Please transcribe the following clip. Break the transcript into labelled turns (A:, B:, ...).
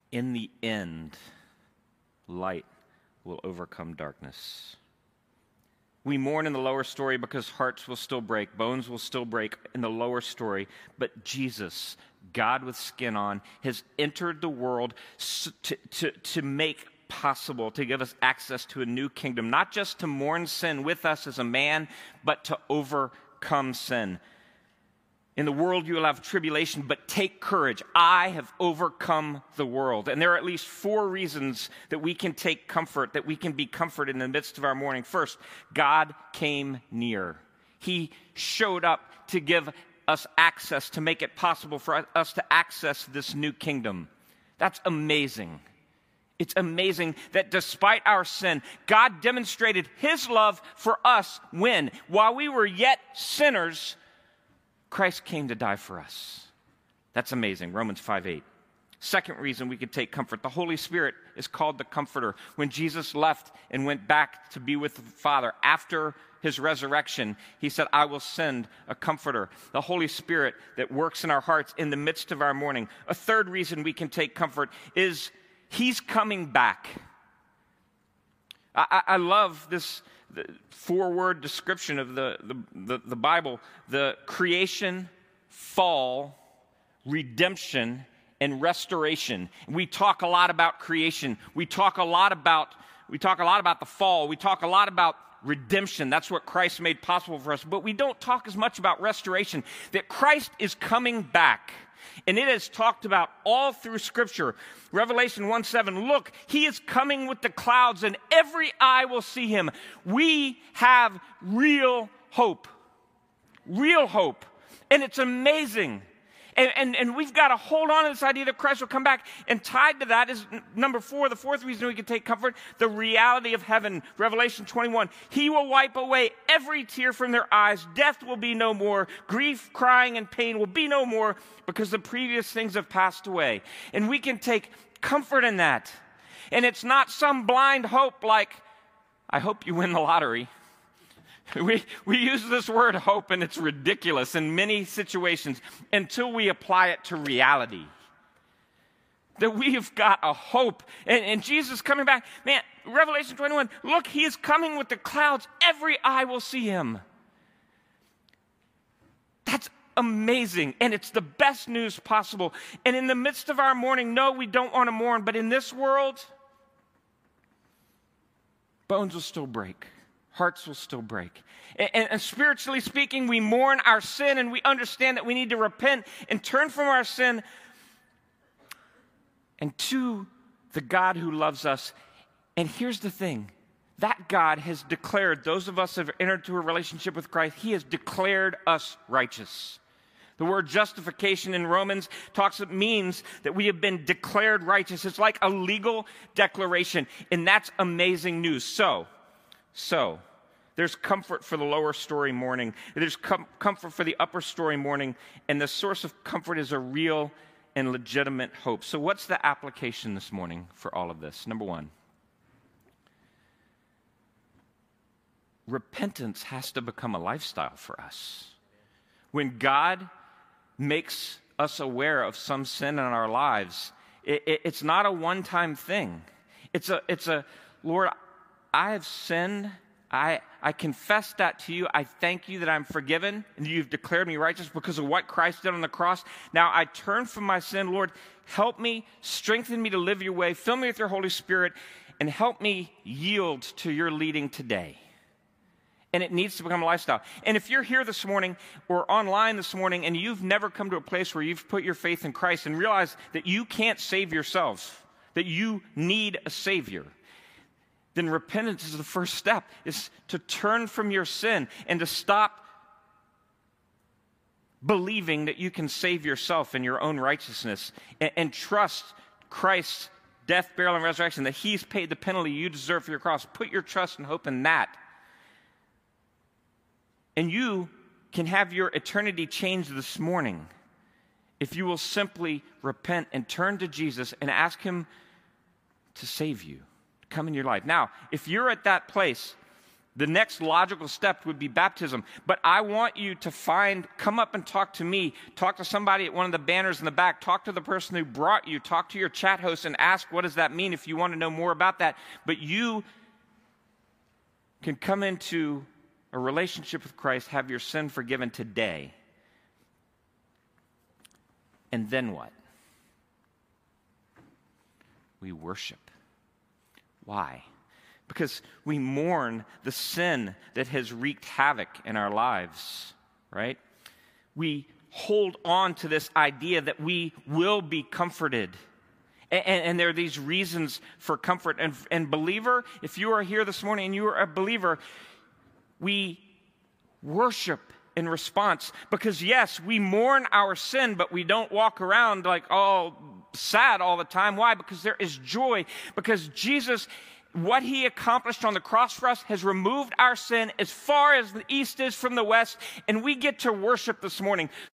A: In the end, light will overcome darkness. We mourn in the lower story because hearts will still break, bones will still break in the lower story. But Jesus, God with skin on, has entered the world to make possible, to give us access to a new kingdom, not just to mourn sin with us as a man, but to overcome sin. In the world you will have tribulation, but take courage. I have overcome the world. And there are at least 4 reasons that we can take comfort, that we can be comforted in the midst of our mourning. First, God came near. He showed up to give us access, to make it possible for us to access this new kingdom. That's amazing. It's amazing that despite our sin, God demonstrated his love for us when, while we were yet sinners, Christ came to die for us. That's amazing. Romans 5:8. Second reason we could take comfort. The Holy Spirit is called the Comforter. When Jesus left and went back to be with the Father after his resurrection, he said, I will send a Comforter. The Holy Spirit that works in our hearts in the midst of our mourning. A third reason we can take comfort is he's coming back. I love this the 4-word description of the Bible: the creation, fall, redemption, and restoration. We talk a lot about creation. We talk a lot about the fall. We talk a lot about redemption. That's what Christ made possible for us. But we don't talk as much about restoration, that Christ is coming back. And it is talked about all through Scripture. Revelation 1:7, look, he is coming with the clouds and every eye will see him. We have real hope. Real hope. And it's amazing. And we've got to hold on to this idea that Christ will come back. And tied to that is number 4, the fourth reason we can take comfort, the reality of heaven. Revelation 21, he will wipe away every tear from their eyes. Death will be no more. Grief, crying, and pain will be no more because the previous things have passed away. And we can take comfort in that. And it's not some blind hope like, I hope you win the lottery. We use this word hope, and it's ridiculous in many situations until we apply it to reality. That we've got a hope. And Jesus coming back. Man, Revelation 21, look, he is coming with the clouds. Every eye will see him. That's amazing. And it's the best news possible. And in the midst of our mourning, no, we don't want to mourn. But in this world, bones will still break. Hearts will still break. And spiritually speaking, we mourn our sin and we understand that we need to repent and turn from our sin and to the God who loves us. And here's the thing. That God has declared, those of us that have entered into a relationship with Christ, he has declared us righteous. The word justification in Romans means that we have been declared righteous. It's like a legal declaration. And that's amazing news. So, there's comfort for the lower story mourning. There's comfort for the upper story mourning. And the source of comfort is a real and legitimate hope. So what's the application this morning for all of this? Number 1, repentance has to become a lifestyle for us. When God makes us aware of some sin in our lives, it's not a one-time thing. It's a Lord, I have sinned. I confess that to you. I thank you that I'm forgiven and you've declared me righteous because of what Christ did on the cross. Now I turn from my sin. Lord, help me, strengthen me to live your way, fill me with your Holy Spirit, and help me yield to your leading today. And it needs to become a lifestyle. And if you're here this morning or online this morning and you've never come to a place where you've put your faith in Christ and realized that you can't save yourself, that you need a Savior, then repentance is the first step, is to turn from your sin and to stop believing that you can save yourself in your own righteousness and trust Christ's death, burial, and resurrection, that he's paid the penalty you deserve for your cross. Put your trust and hope in that. And you can have your eternity changed this morning if you will simply repent and turn to Jesus and ask him to save you, to come in your life. Now, if you're at that place The next logical step would be baptism. But I want you to come up and talk to me. Talk to somebody at one of the banners in the back. Talk to the person who brought you. Talk to your chat host and ask, what does that mean, if you want to know more about that. But you can come into a relationship with Christ, have your sin forgiven today. And then what? We worship. Why? Because we mourn the sin that has wreaked havoc in our lives, right? We hold on to this idea that we will be comforted. And there are these reasons for comfort. And believer, if you are here this morning and you are a believer, we worship in response. Because yes, we mourn our sin, but we don't walk around like all sad all the time. Why? Because there is joy. Because Jesus, what he accomplished on the cross for us, has removed our sin as far as the east is from the west, and we get to worship this morning.